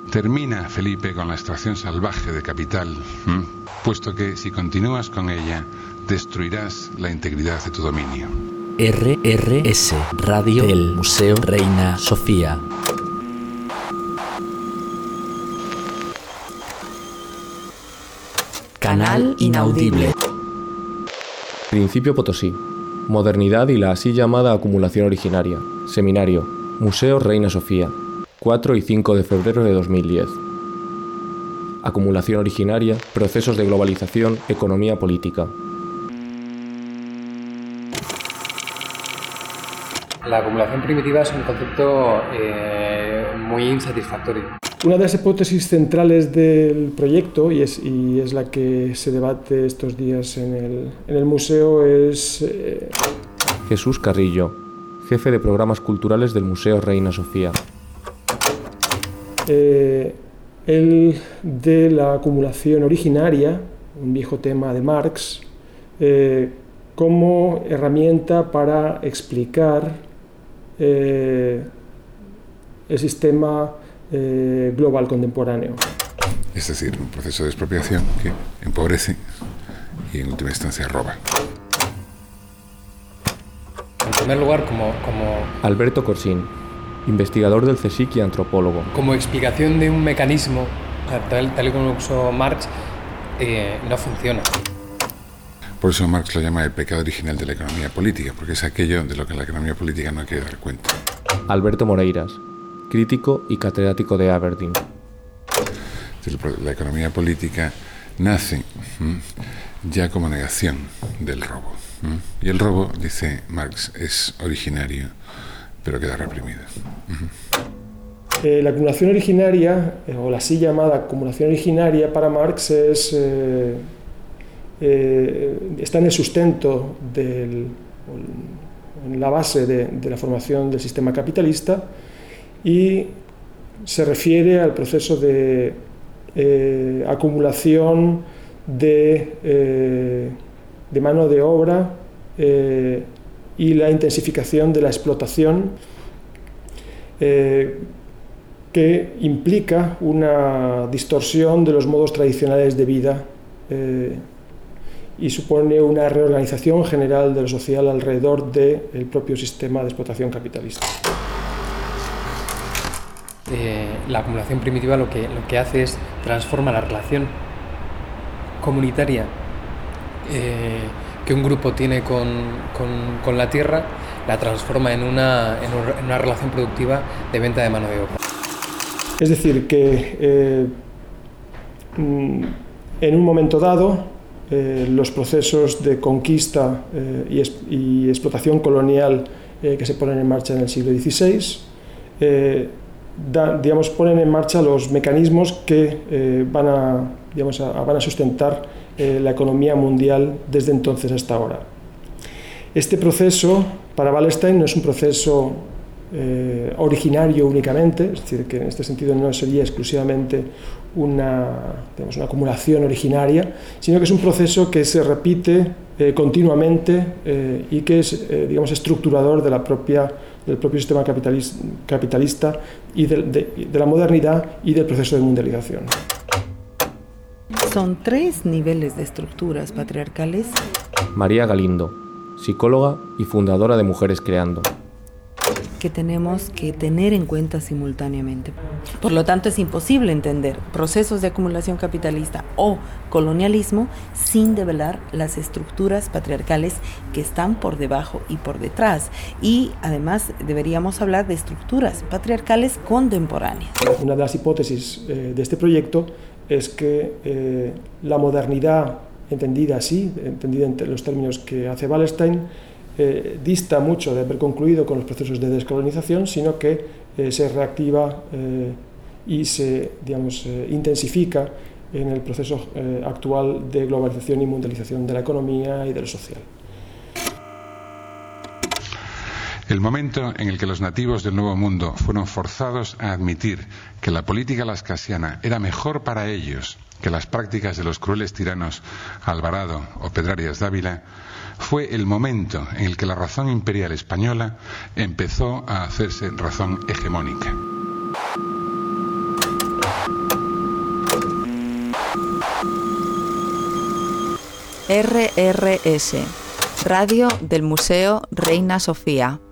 Termina, Felipe, con la extracción salvaje de capital, puesto que si continúas con ella, destruirás la integridad de tu dominio. RRS, Radio del Museo Reina Sofía. Canal Inaudible. Principio Potosí. Modernidad y la así llamada acumulación originaria. Seminario. Museo Reina Sofía. 4 y 5 de febrero de 2010. Acumulación originaria, procesos de globalización, economía política. La acumulación primitiva es un concepto muy insatisfactorio. Una de las hipótesis centrales del proyecto, y es la que se debate estos días en el museo, es... Jesús Carrillo, jefe de programas culturales del Museo Reina Sofía. El de la acumulación originaria, un viejo tema de Marx, como herramienta para explicar el sistema global contemporáneo. Es decir, un proceso de expropiación que empobrece y en última instancia roba. En primer lugar, como Alberto Corsín, investigador del CSIC y antropólogo. Como explicación de un mecanismo, tal y como lo usó Marx, no funciona. Por eso Marx lo llama el pecado original de la economía política, porque es aquello de lo que la economía política no quiere dar cuenta. Alberto Moreiras, crítico y catedrático de Aberdeen. La economía política nace ya como negación del robo. Y el robo, dice Marx, es originario, pero queda reprimido. La acumulación originaria, o la así llamada acumulación originaria para Marx, está en el sustento, en la base de la formación del sistema capitalista, y se refiere al proceso de acumulación de mano de obra y la intensificación de la explotación, que implica una distorsión de los modos tradicionales de vida y supone una reorganización general de lo social alrededor del propio sistema de explotación capitalista. La acumulación primitiva lo que hace es transforma la relación comunitaria que un grupo tiene con la tierra, la transforma en una relación productiva de venta de mano de obra. Es decir, que en un momento dado los procesos de conquista y explotación colonial que se ponen en marcha en el siglo XVI ponen en marcha los mecanismos que van a sustentar la economía mundial desde entonces hasta ahora. Este proceso para Wallerstein no es un proceso originario únicamente, es decir, que en este sentido no sería exclusivamente una acumulación originaria, sino que es un proceso que se repite continuamente y que es estructurador del propio sistema capitalista y de la modernidad y del proceso de mundialización. Son 3 niveles de estructuras patriarcales. María Galindo, psicóloga y fundadora de Mujeres Creando. Que tenemos que tener en cuenta simultáneamente. Por lo tanto, es imposible entender procesos de acumulación capitalista o colonialismo sin develar las estructuras patriarcales que están por debajo y por detrás. Y además deberíamos hablar de estructuras patriarcales contemporáneas. Una de las hipótesis de este proyecto es que la modernidad, entendida así, entendida en los términos que hace Wallerstein, dista mucho de haber concluido con los procesos de descolonización, sino que se reactiva y se intensifica en el proceso actual de globalización y mundialización de la economía y de lo social. El momento en el que los nativos del Nuevo Mundo fueron forzados a admitir que la política laskasiana era mejor para ellos que las prácticas de los crueles tiranos Alvarado o Pedrarias Dávila, fue el momento en el que la razón imperial española empezó a hacerse razón hegemónica. RRS, Radio del Museo Reina Sofía.